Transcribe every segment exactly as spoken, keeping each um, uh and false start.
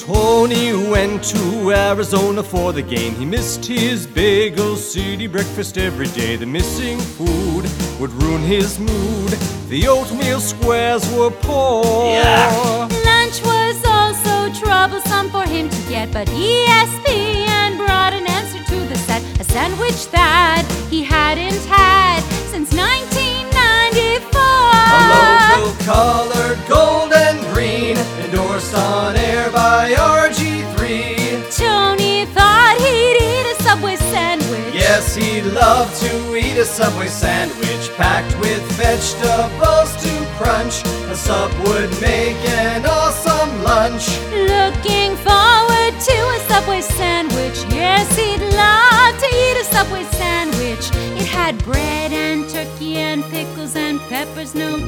Tony went to Arizona for the game. He missed his Bagel City breakfast every day. The missing food would ruin his mood. The oatmeal squares were poor. Yeah. Lunch was also troublesome for him to get, but E S P N brought an answer to the set. A sandwich that he hadn't had since nineteen ninety-four. A local colored gold and green, endorsed on air by R G three. Tony thought he'd eat a Subway sandwich. Yes, he'd love to eat a Subway sandwich packed with vegetables to crunch. A sub would make an awesome lunch. Looking forward to a Subway sandwich. Yes, he'd love to eat a Subway sandwich. It had bread and turkey and pickles and peppers, no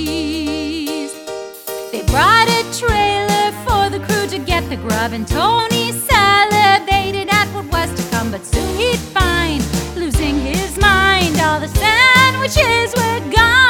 cheese. They brought a trailer for the crew to get the grub, and Tony salivated at what was to come. But soon he'd find, losing his mind, all the sandwiches were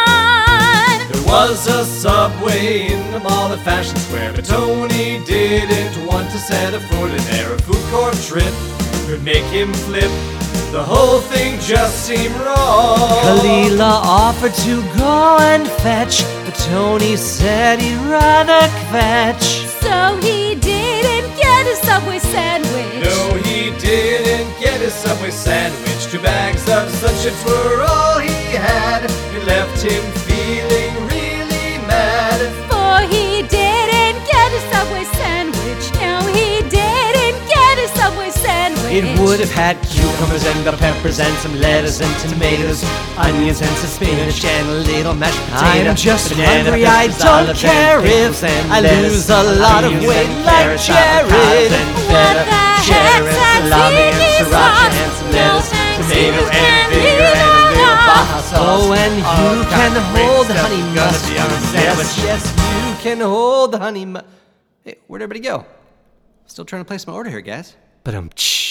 gone. There was a Subway in the mall at Fashion Square, but Tony didn't want to set a foot in there. A food court trip could make him flip. The whole thing just seemed wrong. Kalila offered to go and fetch, but Tony said he'd rather kvetch. So he didn't get a Subway sandwich. No, he didn't get a Subway sandwich. Two bags of Sun Chips were all he had. It left him feeling really mad. For he didn't get a Subway sandwich. No, he didn't get a Subway sandwich. It would have had cucumbers and the peppers and some lettuce and tomatoes, onions and some spinach and a little mashed potato. I'm just hungry, I don't care if I lose a lot of weight like Jared. What the heck's salami and sriracha and some lettuce, tomato and vinegar and a little Baja sauce. Oh, and you can hold the honey mustard. Yes, yes, you can hold the honey mustard. Hey, where'd everybody go? Still trying to place my order here, guys. But um,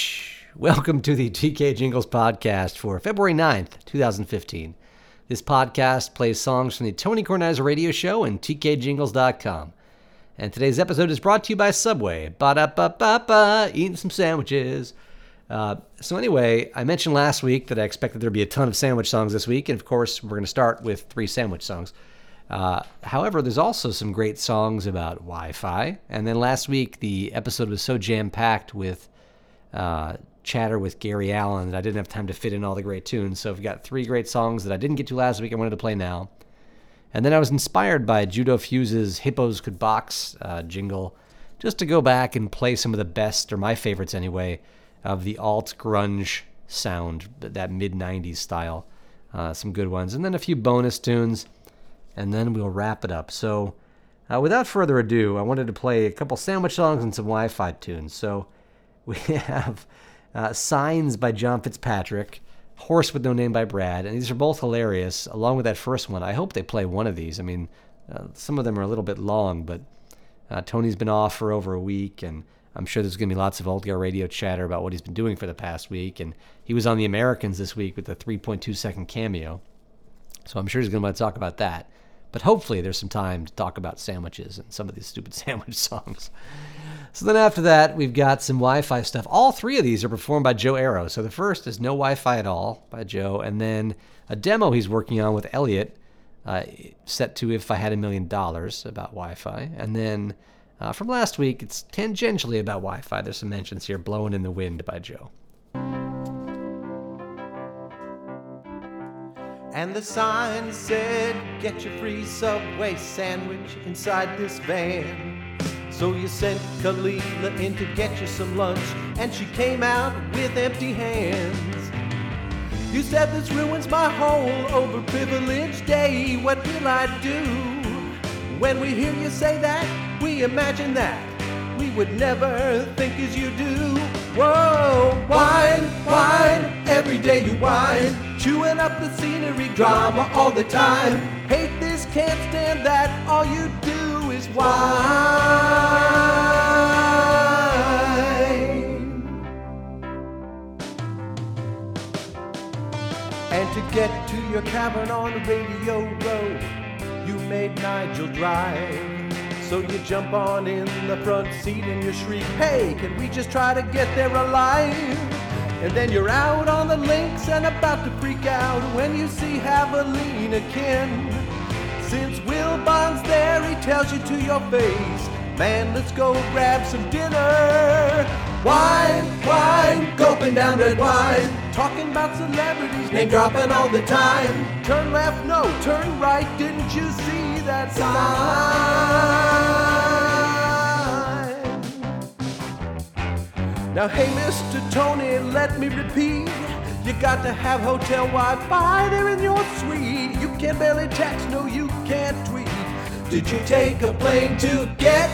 welcome to the T K Jingles podcast for February ninth, twenty fifteen. This podcast plays songs from the Tony Kornheiser radio show and T K jingles dot com. And today's episode is brought to you by Subway. Ba-da-ba-ba-ba, eating some sandwiches. Uh, so anyway, I mentioned last week that I expected there'd be a ton of sandwich songs this week, and of course, we're going to start with three sandwich songs. Uh, however, there's also some great songs about Wi-Fi, and then last week, the episode was so jam-packed with uh, chatter with Gary Allan that I didn't have time to fit in all the great tunes, so I've got three great songs that I didn't get to last week I wanted to play now. And then I was inspired by Judo Fuse's Hippos Could Box uh, jingle, just to go back and play some of the best, or my favorites anyway, of the alt-grunge sound, that mid-nineties style. Uh, some good ones. And then a few bonus tunes, and then we'll wrap it up. So uh, without further ado, I wanted to play a couple sandwich songs and some Wi-Fi tunes. So we have uh, Signs by John Fitzpatrick, Horse with No Name by Brad, and these are both hilarious, along with that first one. I hope they play one of these. I mean, uh, some of them are a little bit long, but uh, Tony's been off for over a week, and I'm sure there's going to be lots of Old Guard Radio chatter about what he's been doing for the past week, and he was on The Americans this week with a three point two second cameo, so I'm sure he's going to want to talk about that. But hopefully there's some time to talk about sandwiches and some of these stupid sandwich songs. So then after that, we've got some Wi-Fi stuff. All three of these are performed by Joe Arrow. So the first is No Wi-Fi at All by Joe, and then a demo he's working on with Elliot, uh, set to If I Had a Million Dollars, about Wi-Fi. And then uh, from last week, it's tangentially about Wi-Fi. There's some mentions here, Blowing in the Wind by Joe. And the sign said, get your free Subway sandwich inside this van. So you sent Kalila in to get you some lunch, and she came out with empty hands. You said this ruins my whole overprivileged day. What will I do? When we hear you say that, we imagine that we would never think as you do. Whoa, whine, whine, every day you whine, chewing up the scenery, drama all the time. Hate this, can't stand that, all you do is whine. And to get to your cabin on Radio Row, you made Nigel drive. So you jump on in the front seat and you shriek, hey, can we just try to get there alive? And then you're out on the links and about to freak out when you see Haveline again. Since Will Bond's there, he tells you to your face, man, let's go grab some dinner. Wine, wine, gulping down red wine, talking about celebrities, name dropping all the time. Turn left, no, turn right, didn't you see that sign? Now hey Mister Tony, let me repeat, you got to have hotel Wi-Fi there in your suite. You can barely text, no you can't tweet. Did you take a plane to get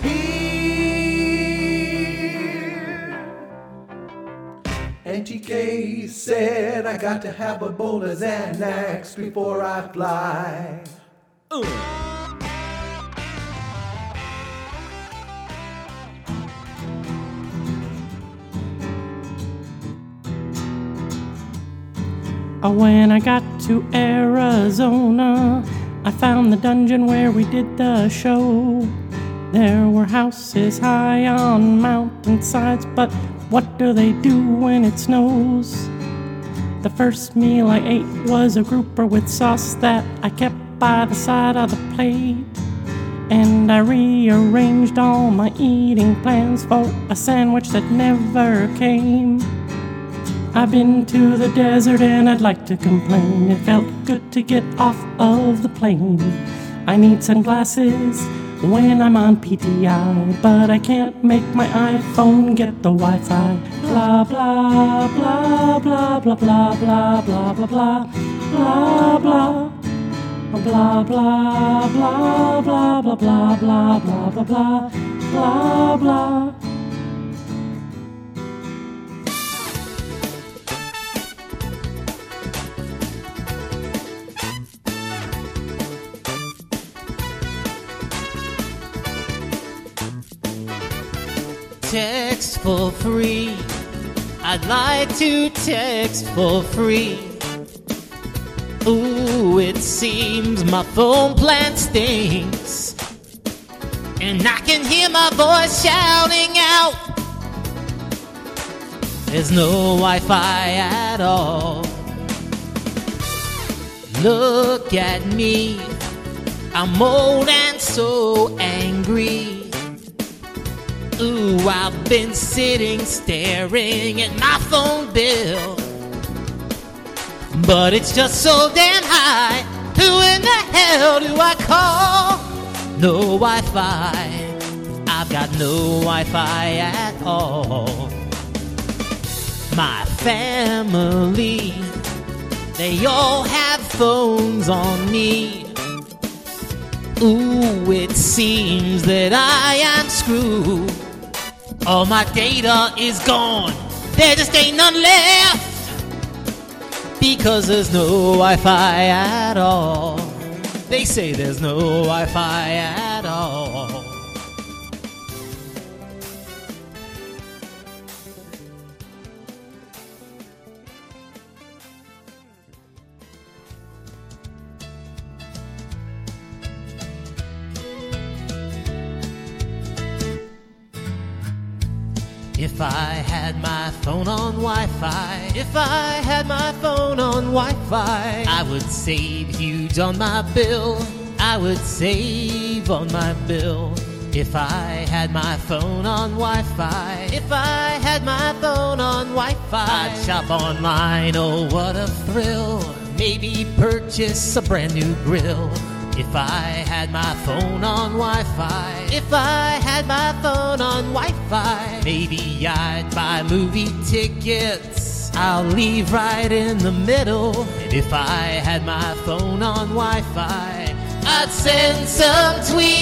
here? And T K said I got to have a bowl of Xanax before I fly. Uh. When I got to Arizona, I found the dungeon where we did the show. There were houses high on mountainsides, but what do they do when it snows? The first meal I ate was a grouper with sauce that I kept by the side of the plate. And I rearranged all my eating plans for a sandwich that never came. I've been to the desert and I'd like to complain. It felt good to get off of the plane. I need sunglasses when I'm on P T I, but I can't make my iPhone get the Wi-Fi. Blah, blah, blah, blah, blah, blah, blah, blah, blah, blah, blah, blah. Blah, blah, blah, blah, blah, blah, blah, blah, blah, blah, blah, blah. Text for free. I'd like to text for free. Ooh, it seems my phone plan stinks, and I can hear my voice shouting out. There's no Wi-Fi at all. Look at me, I'm old and so angry. Ooh, I've been sitting staring at my phone bill, but it's just so damn high. Who in the hell do I call? No Wi-Fi, I've got no Wi-Fi at all. My family, they all have phones on me. Ooh, it seems that I am screwed. All my data is gone, there just ain't none left, because there's no Wi-Fi at all. They say there's no Wi-Fi at all. If I had my phone on Wi-Fi, if I had my phone on Wi-Fi, I would save huge on my bill. I would save on my bill. If I had my phone on Wi-Fi, if I had my phone on Wi-Fi, I'd shop online, oh what a thrill. Maybe purchase a brand new grill. If I had my phone on Wi-Fi, if I had my phone on Wi-Fi, maybe I'd buy movie tickets. I'll leave right in the middle. And if I had my phone on Wi-Fi, I'd send some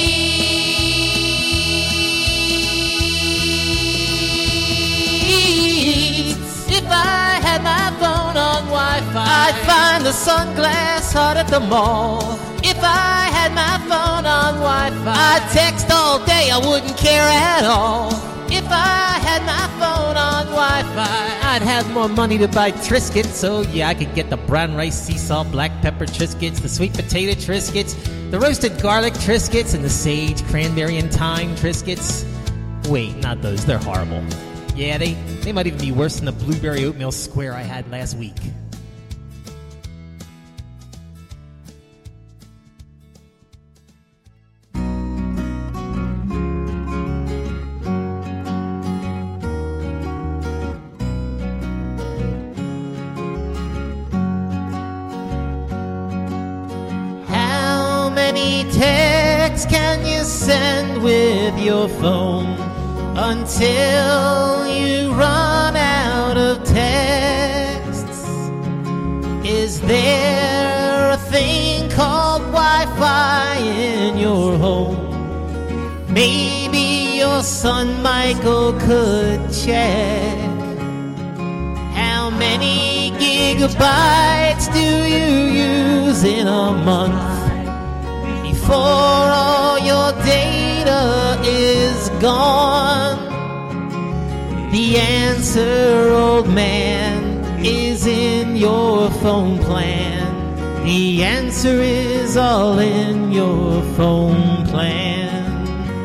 tweets. If I had my phone on Wi-Fi, I'd find the sunglass hut at the mall. If I had my phone on Wi-Fi, I'd text all day, I wouldn't care at all. If if I had my phone on Wi-Fi, I'd have more money to buy Triscuits. So yeah, I could get the brown rice, sea salt, black pepper Triscuits, the sweet potato Triscuits, the roasted garlic Triscuits, and the sage, cranberry, and thyme Triscuits. Wait, not those. They're horrible. Yeah, they, they might even be worse than the blueberry oatmeal square I had last week. How many texts can you send with your phone until you run out of texts? Is there a thing called Wi-Fi in your home? Maybe your son Michael could check. How many gigabytes do you use in a month before all your data is gone? The answer, old man, is in your phone plan. The answer is all in your phone plan.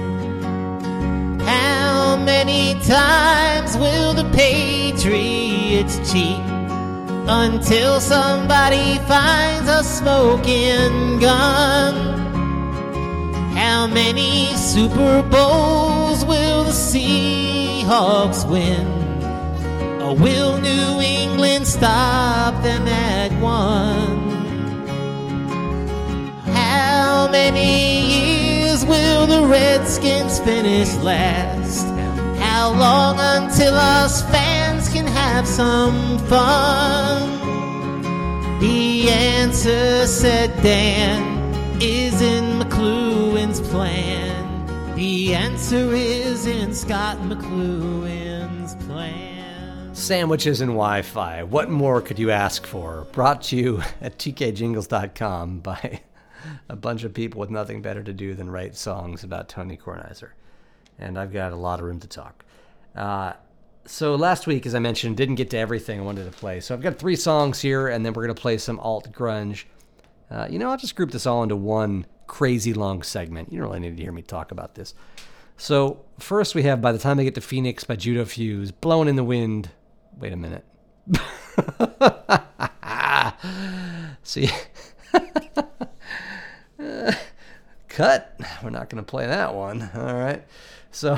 How many times will the Patriots cheat until somebody finds a smoking gun? How many Super Bowls will the Seahawks win? Or will New England stop them at one? How many years will the Redskins finish last? How long until us fans can have some fun? The answer, said Dan, is in McLuhan's plan. The answer is in Scott McLuhan's plan. Sandwiches and Wi-Fi. What more could you ask for? Brought to you at T K jingles dot com by a bunch of people with nothing better to do than write songs about Tony Kornheiser. And I've got a lot of room to talk. Uh, so last week, as I mentioned, didn't get to everything I wanted to play. So I've got three songs here, and then we're going to play some alt grunge. Uh, you know, I'll just group this all into one crazy long segment. You don't really need to hear me talk about this. So first we have By the Time I Get to Phoenix by Judo Fuse, Blowing in the Wind. Wait a minute. See? uh, cut. We're not going to play that one. All right. So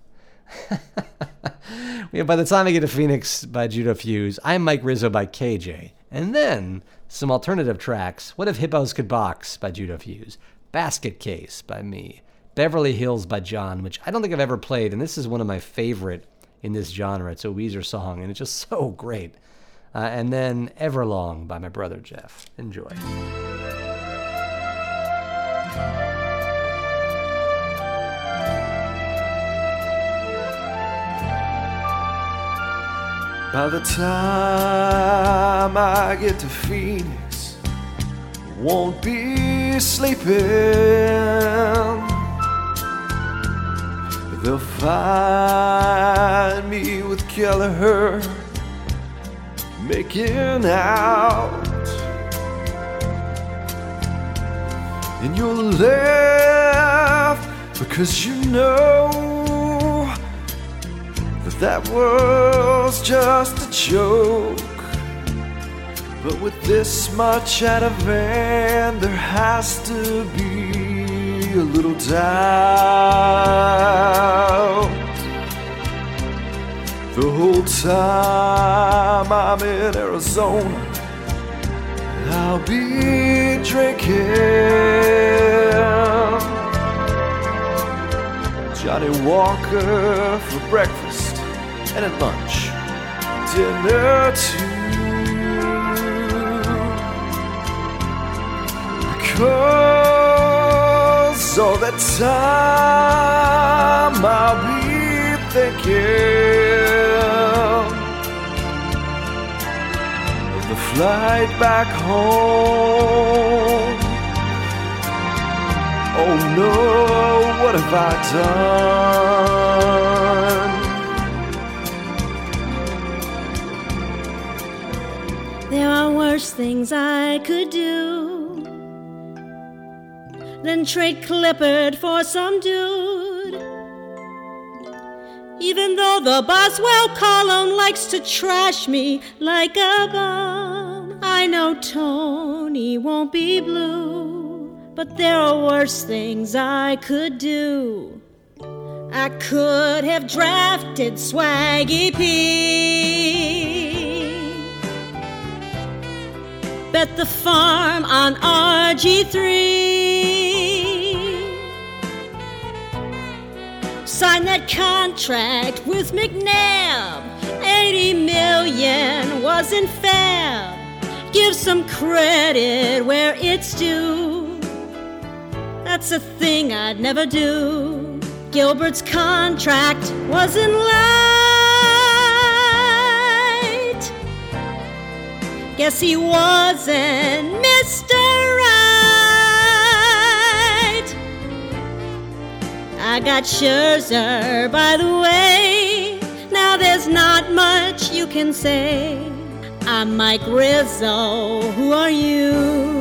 we have By the Time I Get to Phoenix by Judo Fuse, I'm Mike Rizzo by K J. And then some alternative tracks. What If Hippos Could Box by Judo Fuse, Basket Case by me, Beverly Hills by John, which I don't think I've ever played, and this is one of my favorite in this genre. It's a Weezer song, and it's just so great. Uh, and then Everlong by my brother Jeff. Enjoy. By the time I get to Phoenix, I won't be sleeping. They'll find me with Kelleher making out, and you'll laugh because you know that was just a joke. But with this much at a van, there has to be a little doubt. The whole time I'm in Arizona, I'll be drinking Johnny Walker for breakfast and at lunch, dinner too. Because all that time I'll be thinking of the flight back home. Oh no, what have I done? There are worse things I could do than trade Clifford for some dude. Even though the Boswell column likes to trash me like a bum, I know Tony won't be blue. But there are worse things I could do. I could have drafted Swaggy P, bet the farm on R G three, sign that contract with McNabb, eighty million wasn't fair, give some credit where it's due, that's a thing I'd never do. Gilbert's contract wasn't light. Guess he wasn't Mister Right. I got Scherzer, by the way. Now there's not much you can say. I'm Mike Rizzo. Who are you?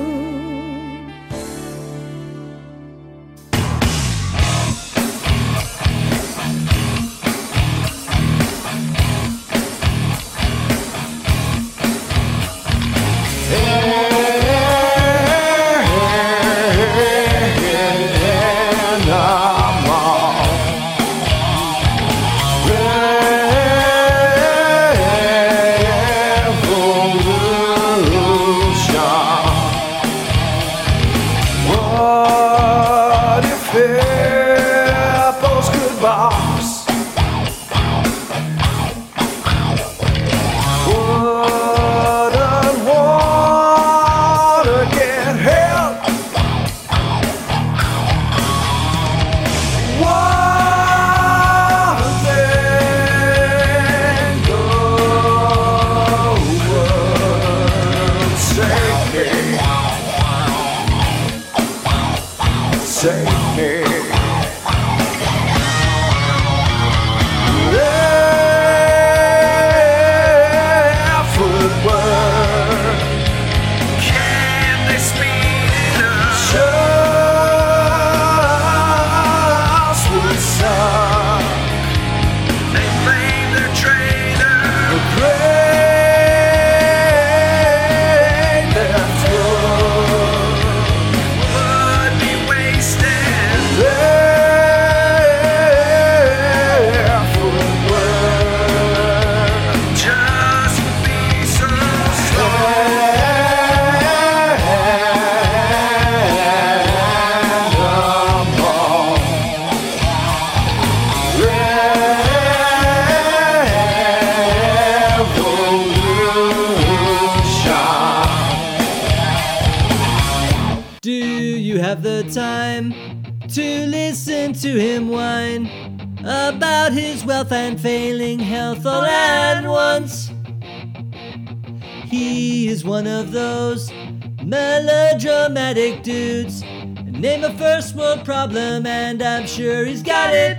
To him whine about his wealth and failing health all at once. He is one of those melodramatic dudes. Name a first world problem and I'm sure he's got it.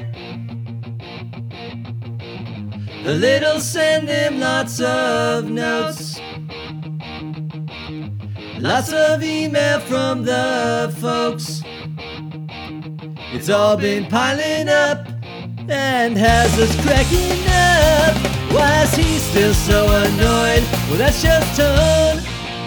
The littles send him lots of notes, lots of email from the folks. It's all been piling up and has us cracking up. Why is he still so annoyed? Well, that's just Tone.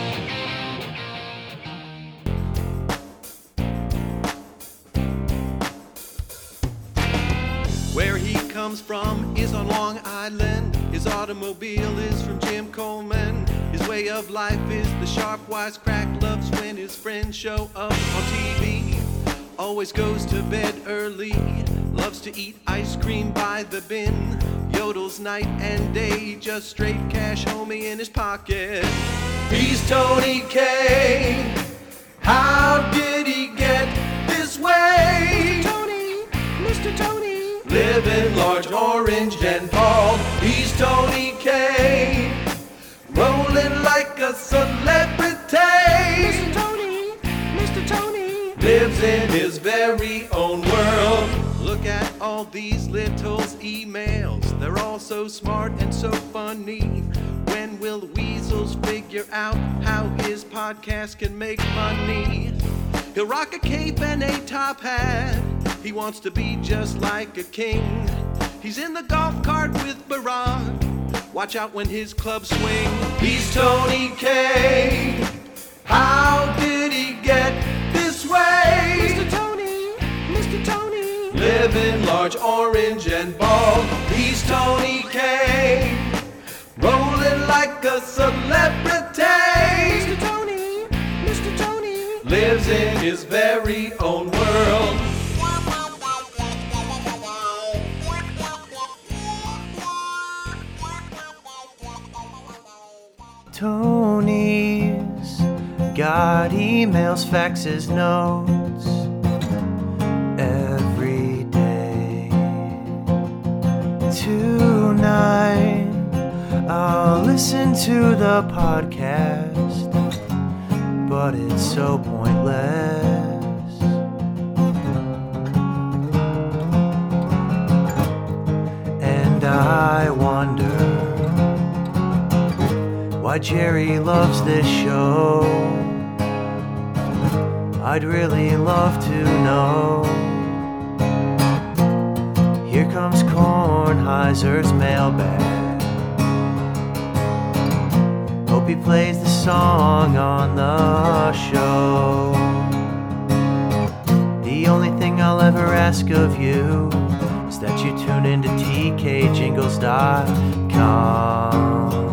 Where he comes from is on Long Island. His automobile is from Jim Coleman. His way of life is the sharp wisecrack. Loves when his friends show up on T V. Always goes to bed early, loves to eat ice cream by the bin, yodels night and day, just straight cash homie in his pocket. He's Tony K. How did he get this way? Mister Tony, Mister Tony, living large, orange and bald. He's Tony K. Rolling like a celebrity. Mister Tony, Mister Tony, lives in his very own world. Look at all these littles' emails. They're all so smart and so funny. When will the weasels figure out how his podcast can make money? He'll rock a cape and a top hat. He wants to be just like a king. He's in the golf cart with Barack. Watch out when his clubs swing. He's Tony K. How did he get this way? Mister Tony, Mister Tony. Living large, orange and bald. He's Tony K. Rolling like a celebrity. Mister Tony, Mister Tony. Lives in his very own world. Tony's got emails, faxes, notes every day. Tonight I'll listen to the podcast, but it's so pointless. And I wonder why Jerry loves this show. I'd really love to know. Here comes Kornheiser's mailbag. Hope he plays the song on the show. The only thing I'll ever ask of you is that you tune into T K jingles dot com.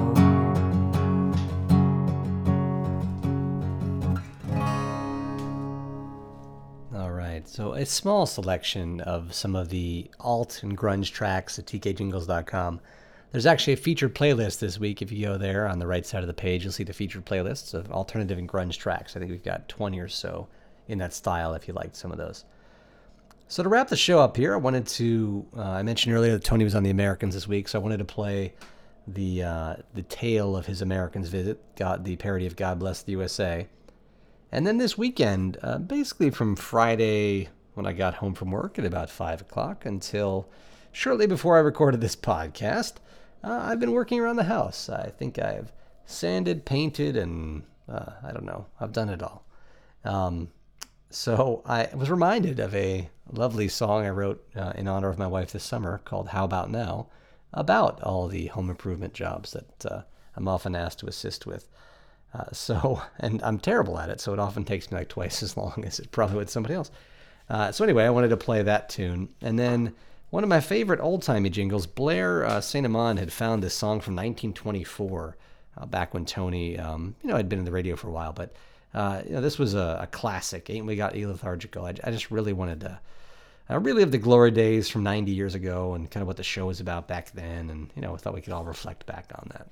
So a small selection of some of the alt and grunge tracks at T K jingles dot com. There's actually a featured playlist this week. If you go there on the right side of the page, you'll see the featured playlists of alternative and grunge tracks. I think we've got twenty or so in that style if you liked some of those. So to wrap the show up here, I wanted to, uh, I mentioned earlier that Tony was on the Americans this week, so I wanted to play the uh, the tale of his Americans visit, God, the parody of God Bless the U S A. And then this weekend, uh, basically from Friday when I got home from work at about five o'clock until shortly before I recorded this podcast, uh, I've been working around the house. I think I've sanded, painted, and uh, I don't know. I've done it all. Um, so I was reminded of a lovely song I wrote uh, in honor of my wife this summer called How About Now, about all the home improvement jobs that uh, I'm often asked to assist with. Uh, so, and I'm terrible at it, so it often takes me like twice as long as it probably would somebody else. Uh, so anyway, I wanted to play that tune. And then one of my favorite old-timey jingles, Blair uh, Saint Amand had found this song from nineteen twenty-four, uh, back when Tony, um, you know, had been in the radio for a while. But, uh, you know, this was a, a classic, Ain't We Got Lethargical. I, I just really wanted to uh, relive the glory days from ninety years ago and kind of what the show was about back then. And, you know, I thought we could all reflect back on that.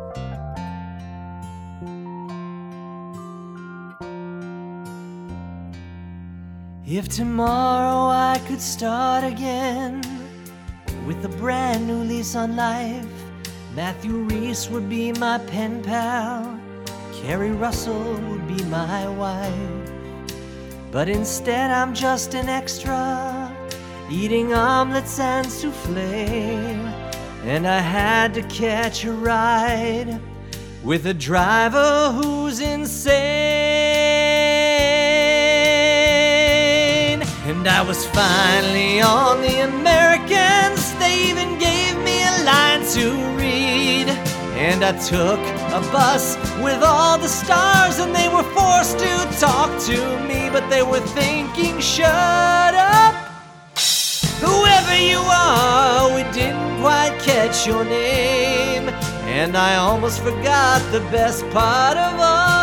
If tomorrow I could start again with a brand new lease on life, Matthew Reese would be my pen pal, Carrie Russell would be my wife. But instead I'm just an extra, eating omelets and souffle, and I had to catch a ride with a driver who's insane. And I was finally on the Americans. They even gave me a line to read. And I took a bus with all the stars, and they were forced to talk to me, but they were thinking, shut up. Whoever you are, we didn't quite catch your name. And I almost forgot the best part of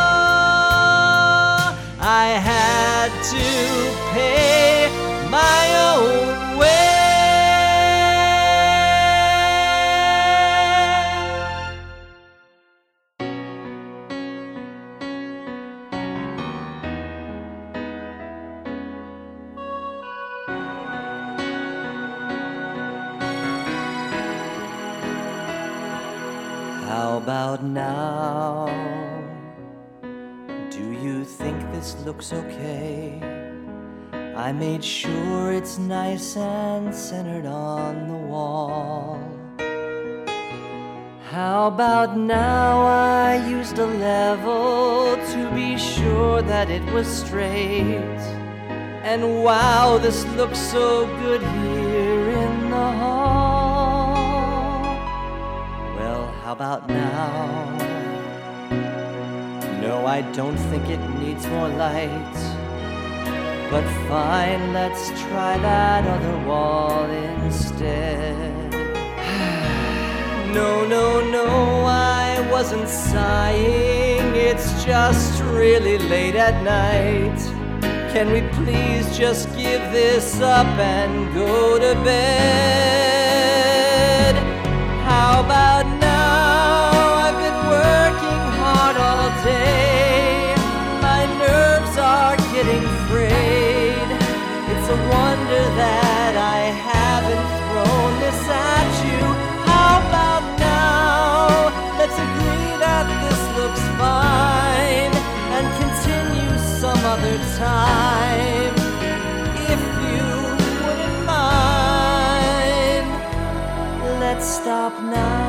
all. I had to pay my own way. How about now? Do you think this looks okay? I made sure it's nice and centered on the wall. How about now I used a level to be sure that it was straight? And wow, this looks so good here in the hall. Well, how about now? No, I don't think it needs more light. But fine, let's try that other wall instead. No, no, no, I wasn't sighing. It's just really late at night. Can we please just give this up and go to bed? How about now? I've been working hard all day. My nerves are getting frayed. It's a wonder that I haven't thrown this at you. How about now? Let's agree that this looks fine and continue some other time, if you wouldn't mind. Let's stop now.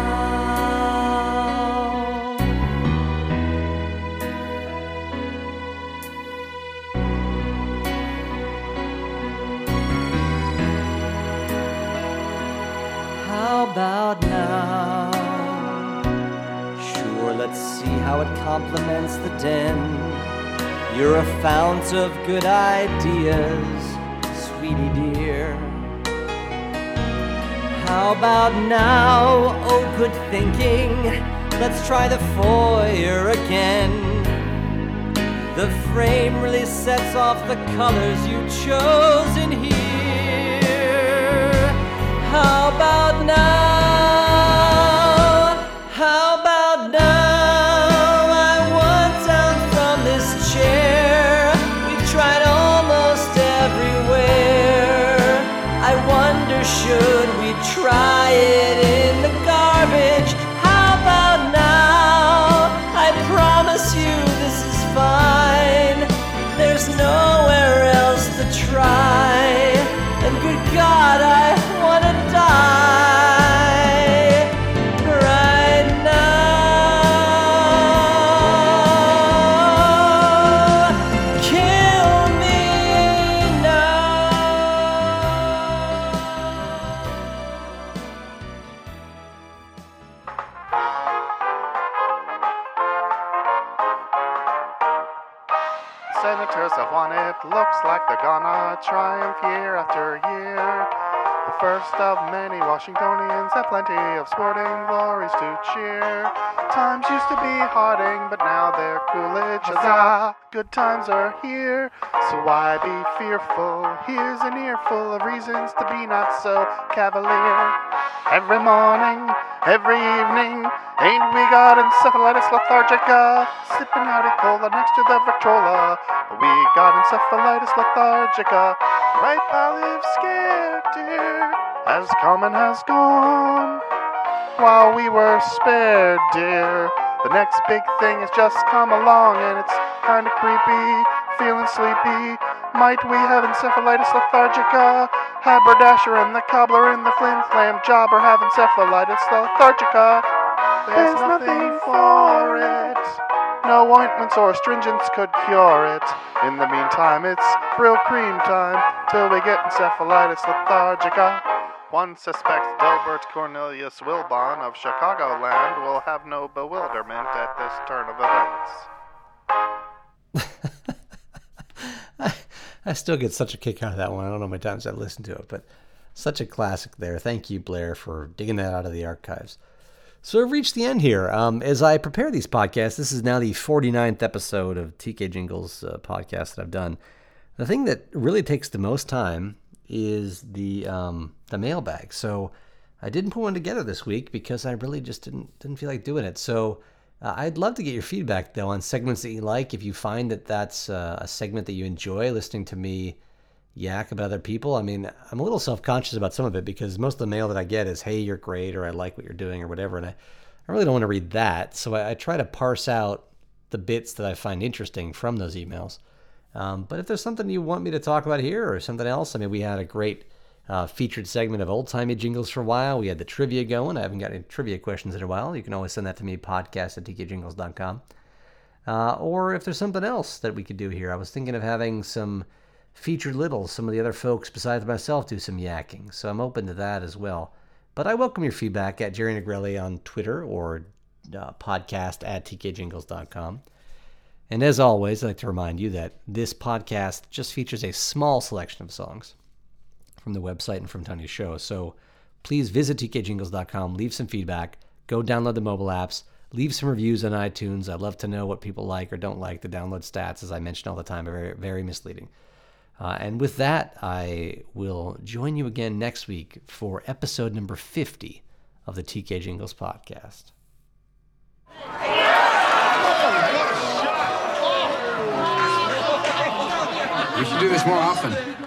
How about now? Sure, let's see how it complements the den. You're a fount of good ideas, sweetie dear. How about now? Oh, good thinking. Let's try the foyer again. The frame really sets off the colors you chose in here. How about now? How about now? Should we try it in the garbage? How about now? I promise you this is fine. There's nowhere else to try. And good God, I wanna die right now. Kill me now. Senators have won it, looks like they're gonna triumph year after year. The first of many Washingtonians have plenty of sporting glories to cheer. Times used to be harding, but now they're Coolidge, huzzah! Good times are here, so why be fearful? Here's an earful of reasons to be not so cavalier. Every morning, every evening, ain't we got encephalitis lethargica? Sipping howdy cola next to the Victrola. We got encephalitis lethargica. Right, I live scared, dear, as common has gone. While we were spared, dear, the next big thing has just come along, and it's kinda creepy, feeling sleepy. Might we have encephalitis lethargica? Haberdasher and the cobbler and the flim flam jobber have encephalitis lethargica. There's nothing for it. No ointments or astringents could cure it. In the meantime, it's Brill cream time till we get encephalitis lethargica. One suspects Delbert Cornelius Wilbon of Chicagoland will have no bewilderment at this turn of events. I, I still get such a kick out of that one. I don't know how many times I've listened to it, but such a classic there. Thank you, Blair, for digging that out of the archives. So we've reached the end here. Um, as I prepare these podcasts, this is now the forty-ninth episode of T K Jingles uh, podcast that I've done. The thing that really takes the most time is the um, the mailbag. So I didn't put one together this week because I really just didn't didn't feel like doing it. So uh, I'd love to get your feedback, though, on segments that you like. If you find that that's uh, a segment that you enjoy, listening to me yak about other people. I mean, I'm a little self-conscious about some of it because most of the mail that I get is, hey, you're great, or I like what you're doing, or whatever. And I, I really don't want to read that. So I, I try to parse out the bits that I find interesting from those emails. Um, but if there's something you want me to talk about here or something else, I mean, we had a great uh, featured segment of old-timey jingles for a while. We had the trivia going. I haven't got any trivia questions in a while. You can always send that to me, podcast at t k jingles dot com. Uh, or if there's something else that we could do here. I was thinking of having some featured littles, some of the other folks besides myself do some yakking, so I'm open to that as well. But I welcome your feedback at Jerry Negrelli on Twitter or uh, podcast at t k jingles dot com. And as always, I'd like to remind you that this podcast just features a small selection of songs from the website and from Tony's show. So please visit t k jingles dot com, leave some feedback, go download the mobile apps, leave some reviews on iTunes. I'd love to know what people like or don't like. The download stats, as I mentioned all the time, are very, very misleading. Uh, and with that, I will join you again next week for episode number fifty of the T K Jingles podcast. We should do this more often.